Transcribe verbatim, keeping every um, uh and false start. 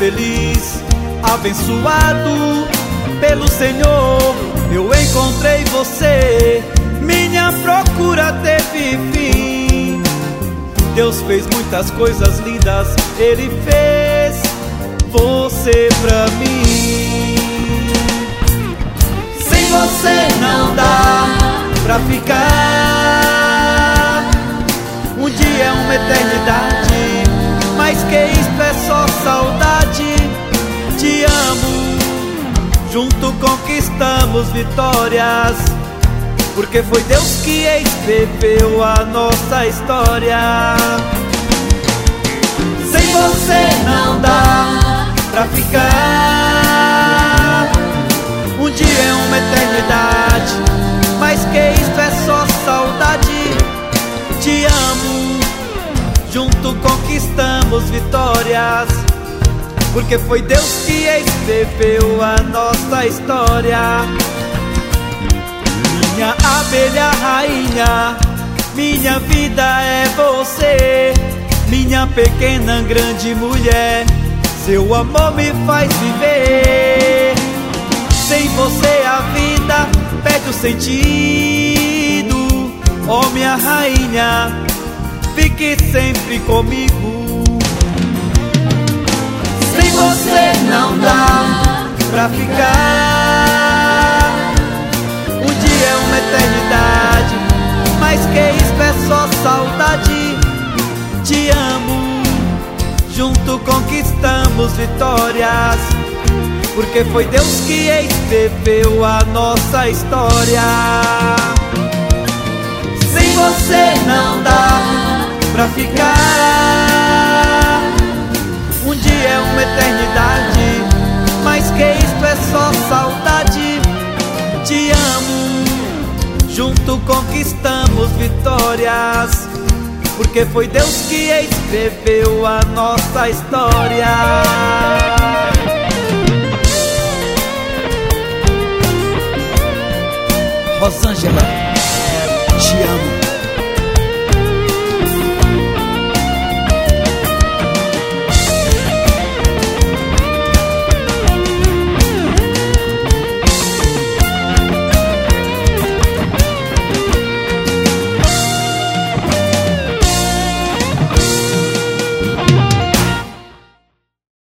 feliz, abençoado pelo Senhor. Eu encontrei você, minha procura teve fim. Deus fez muitas coisas lindas, Ele fez você pra mim. Sem você não dá pra ficar. Um dia é uma eternidade, mas que isto é só saudade. Te amo, junto conquistamos vitórias, porque foi Deus que escreveu a nossa história. Sem você não dá pra ficar. Um dia é uma eternidade, mas que isto é só saudade. Te amo, junto conquistamos vitórias, porque foi Deus que escreveu a nossa história. Minha abelha rainha, minha vida é você. Minha pequena grande mulher, seu amor me faz viver. Sem você a vida perde o sentido. Oh minha rainha, fique sempre comigo. Sem você não dá pra ficar. Um dia é uma eternidade, mas que isto é só saudade. Te amo, junto conquistamos vitórias, porque foi Deus que escreveu a nossa história. Sem você não dá pra ficar. Um dia é uma eternidade, mas que isto é só saudade. Te amo, junto conquistamos vitórias, porque foi Deus que escreveu a nossa história.